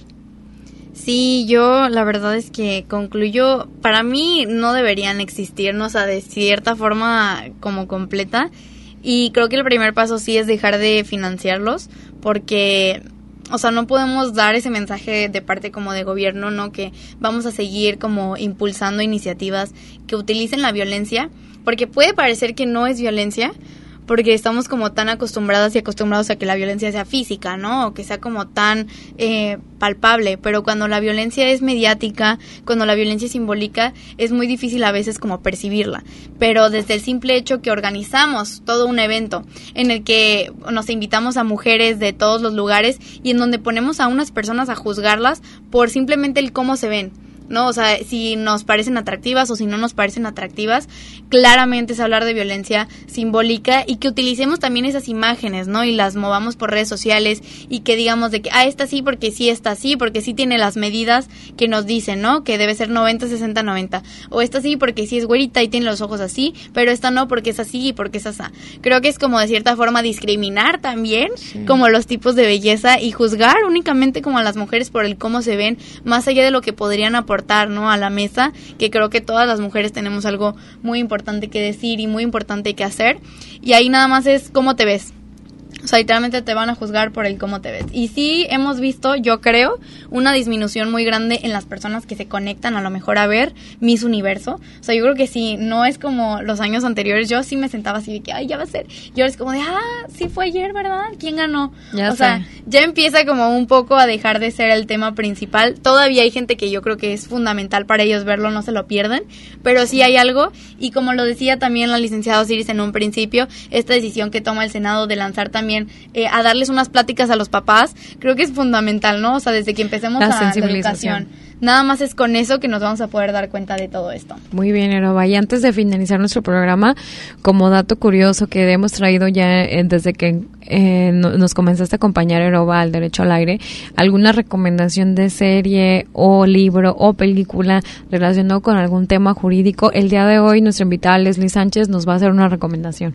Sí, yo la verdad es que concluyo, para mí no deberían existirnos, o sea, de cierta forma como completa, y creo que el primer paso sí es dejar de financiarlos, porque, o sea, no podemos dar ese mensaje de parte como de gobierno, ¿no? Que vamos a seguir como impulsando iniciativas que utilicen la violencia, porque puede parecer que no es violencia, porque estamos como tan acostumbradas y acostumbrados a que la violencia sea física, ¿no? O que sea como tan eh, palpable, pero cuando la violencia es mediática, cuando la violencia es simbólica, es muy difícil a veces como percibirla. Pero desde el simple hecho que organizamos todo un evento en el que nos invitamos a mujeres de todos los lugares y en donde ponemos a unas personas a juzgarlas por simplemente el cómo se ven, ¿no? O sea, si nos parecen atractivas o si no nos parecen atractivas, claramente es hablar de violencia simbólica, y que utilicemos también esas imágenes, ¿no? Y las movamos por redes sociales y que digamos de que, ah, esta sí porque sí, esta sí porque sí tiene las medidas que nos dicen, ¿no? Que debe ser noventa, sesenta, noventa. O esta sí porque sí es güerita y tiene los ojos así, pero esta no porque es así y porque es así. Creo que es como de cierta forma discriminar también, sí. como los tipos de belleza, y juzgar únicamente como a las mujeres por el cómo se ven, más allá de lo que podrían aportar, ¿no? a la mesa, que creo que todas las mujeres tenemos algo muy importante que decir y muy importante que hacer, y ahí nada más es cómo te ves. O sea, literalmente te van a juzgar por el cómo te ves. Y sí hemos visto, yo creo, una disminución muy grande en las personas que se conectan a lo mejor a ver Miss Universo. O sea, yo creo que sí, no es como los años anteriores. Yo sí me sentaba así de que, ay, ya va a ser. Y ahora es como de, ah, sí fue ayer, ¿verdad? ¿Quién ganó? Ya o sé. sea, ya empieza como un poco a dejar de ser el tema principal. Todavía hay gente que yo creo que es fundamental para ellos verlo, no se lo pierden. Pero sí hay algo. Y como lo decía también la licenciada Osiris en un principio, esta decisión que toma el Senado de lanzar también Eh, a darles unas pláticas a los papás, creo que es fundamental, ¿no? O sea, desde que empecemos la, a, la educación. Nada más es con eso que nos vamos a poder dar cuenta de todo esto. Muy bien, Eroba. Y antes de finalizar nuestro programa, como dato curioso que hemos traído ya eh, desde que eh, no, nos comenzaste a acompañar, Eroba, al Derecho al Aire, ¿alguna recomendación de serie o libro o película relacionado con algún tema jurídico? El día de hoy nuestra invitada Leslie Sánchez nos va a hacer una recomendación.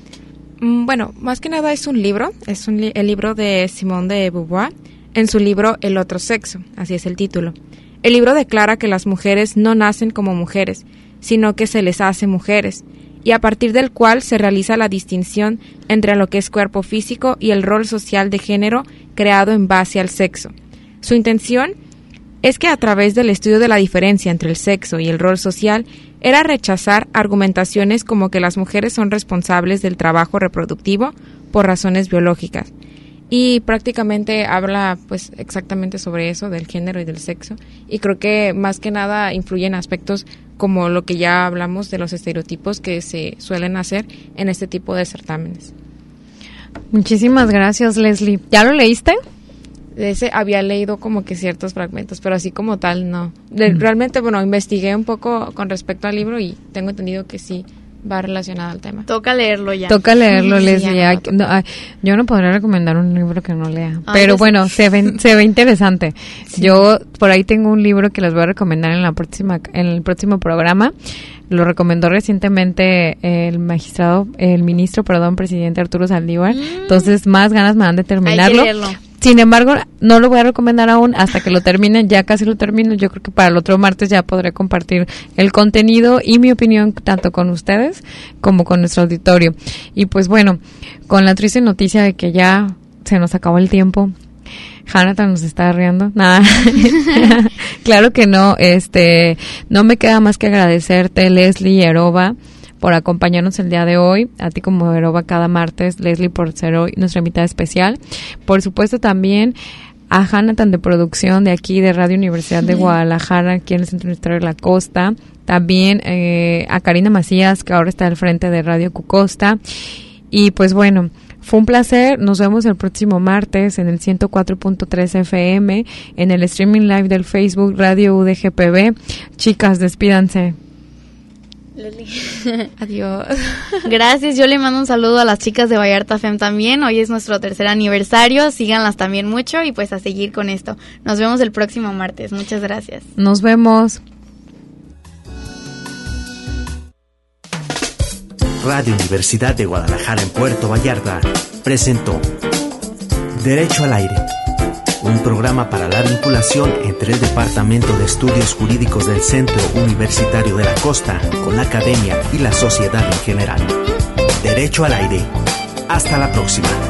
Bueno, más que nada es un libro, es un li- el libro de Simone de Beauvoir, en su libro El otro sexo, así es el título. El libro declara que las mujeres no nacen como mujeres, sino que se les hace mujeres, y a partir del cual se realiza la distinción entre lo que es cuerpo físico y el rol social de género creado en base al sexo. Su intención es que a través del estudio de la diferencia entre el sexo y el rol social era rechazar argumentaciones como que las mujeres son responsables del trabajo reproductivo por razones biológicas. Y prácticamente habla pues exactamente sobre eso, del género y del sexo, y creo que más que nada influye en aspectos como lo que ya hablamos de los estereotipos que se suelen hacer en este tipo de certámenes. Muchísimas gracias, Leslie. ¿Ya lo leíste? De ese había leído como que ciertos fragmentos, pero así como tal no. De, mm. Realmente, bueno, investigué un poco con respecto al libro y tengo entendido que sí va relacionado al tema. Toca leerlo ya. Toca leerlo, Sí, Leslie. ya Ay, no, ay, yo no podría recomendar un libro que no lea. Ay, pero pues bueno, sí. se ve, se ve interesante. Sí. Yo por ahí tengo un libro que les voy a recomendar en la próxima, en el próximo programa. Lo recomendó recientemente el magistrado, el ministro, perdón, presidente Arturo Saldívar. Mm. Entonces, más ganas me dan de terminarlo. Hay que leerlo. Sin embargo, no lo voy a recomendar aún hasta que lo termine. Ya casi lo termino. Yo creo que para el otro martes ya podré compartir el contenido y mi opinión tanto con ustedes como con nuestro auditorio. Y pues bueno, con la triste noticia de que ya se nos acabó el tiempo. Jonathan nos está riendo. Nada. Claro que no. Este, no me queda más que agradecerte, Leslie y Eroba, por acompañarnos el día de hoy, a ti como Eroba cada martes, Leslie por ser hoy nuestra invitada especial. Por supuesto también a Jonathan de producción de aquí de Radio Universidad de Guadalajara, aquí en el Centro Universitario de la Costa. También eh, a Karina Macías, que ahora está al frente de Radio Cucosta. Y pues bueno, fue un placer. Nos vemos el próximo martes en el ciento cuatro punto tres F M, en el streaming live del Facebook Radio U D G P B. Chicas, despídanse. Adiós. Gracias, yo le mando un saludo a las chicas de Vallarta F E M también. Hoy es nuestro tercer aniversario, síganlas también mucho y pues a seguir con esto. Nos vemos el próximo martes, muchas gracias. Nos vemos. Radio Universidad de Guadalajara en Puerto Vallarta presentó Derecho al Aire, un programa para la vinculación entre el Departamento de Estudios Jurídicos del Centro Universitario de la Costa con la academia y la sociedad en general. Derecho al Aire. Hasta la próxima.